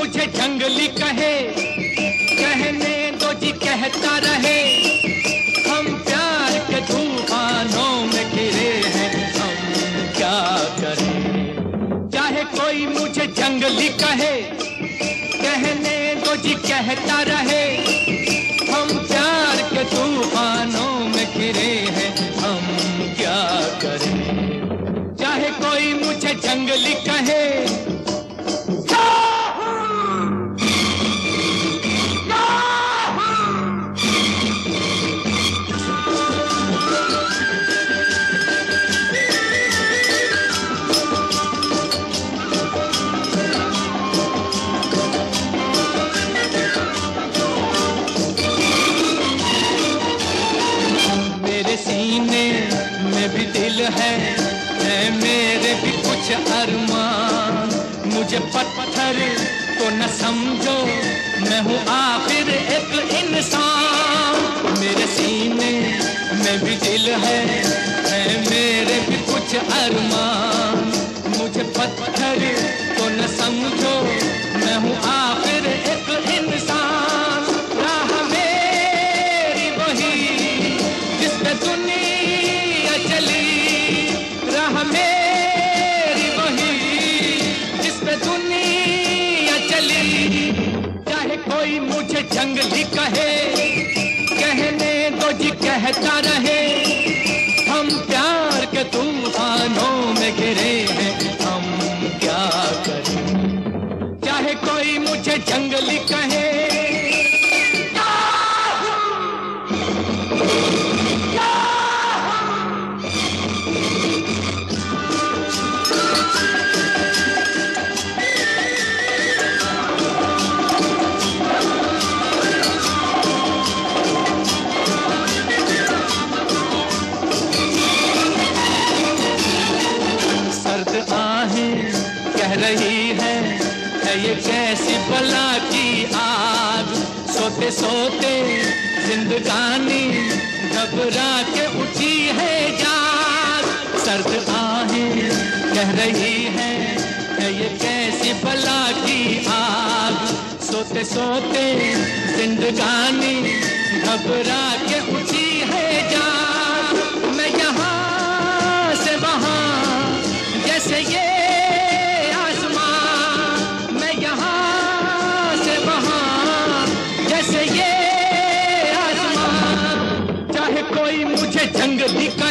मुझे जंगली कहे, कहने दो जी कहता रहे। हम प्यार के तूफानों में घिरे हैं, हम क्या करें। चाहे कोई मुझे जंगली कहे, कहने दो जी कहता रहे। हम प्यार के तूफानों में घिरे हैं, हम क्या करें। चाहे कोई मुझे जंगली कहे। सीने में भी दिल है मेरे भी कुछ अरमान। मुझे पत्थर तो न समझो, मैं हूँ आखिर एक इंसान। मेरे सीने में भी दिल है मेरे भी कुछ अरमान। मुझे पत्थर तो न समझो, मैं हूँ आखिर एक इंसान। राह मेरी वही जिस पे दुनिया चली, राह मेरी वही जिस पे दुनिया चली। चाहे कोई मुझे जंगली कहे, कहने दो जी कहता रहे। हम प्यार के तूफानों में घिरे हैं, हम क्या करें। चाहे कोई मुझे जंगली कहे। कह रही है ये कैसी बला की आग। सोते सोते जिंदगानी घबरा के उठी है जाग। सर्द आहें कह रही है ये कैसी बला की आग। सोते सोते जिंदगानी घबरा के उठी है जाग। मैं यहाँ से वहाँ जैसे ये जंगली